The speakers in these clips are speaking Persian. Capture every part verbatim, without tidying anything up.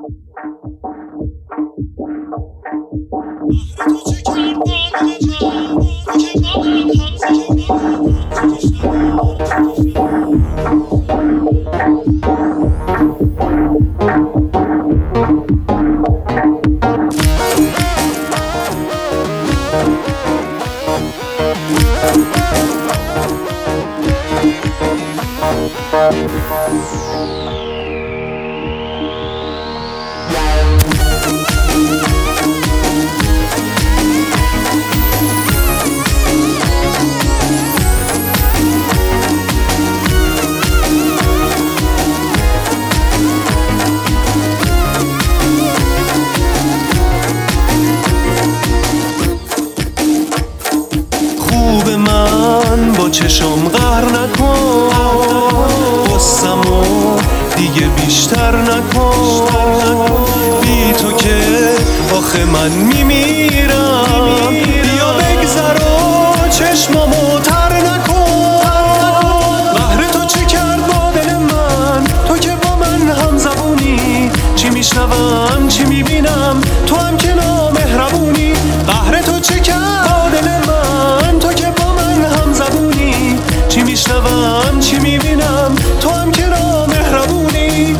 خوب من با چشم قهر نکن، غصه‌مو دیگه بیشتر نکن. بی تو که آخه من میمیرم، بیا بگذر و چشمامو تر نکن. قهر تو چی کرد با دل من؟ تو که با من هم زبونی، چی میشنوم چی میبینم تو هم که نامهربونی. قهر تو چی کرد با دل من؟ تو که با من هم زبونی، چی میشنوم چی میبینم تو هم که نامهربونی.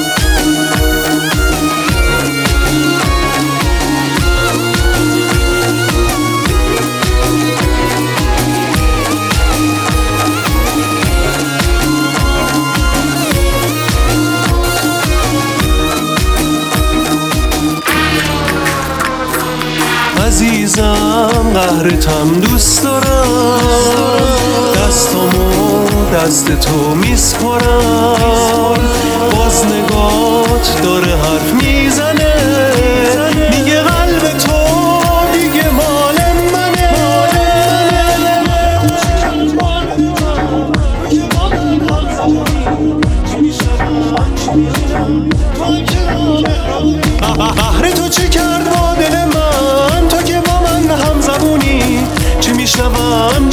عزیزم قهرتم دوست دارم، دستامو دست تو میسپارم. باز نگات داره حرف میزنه، میگه قلب تو دیگه مال منه. قهر تو چی کرد با دل من؟ تو که با من هم زبونی، چی میشنوم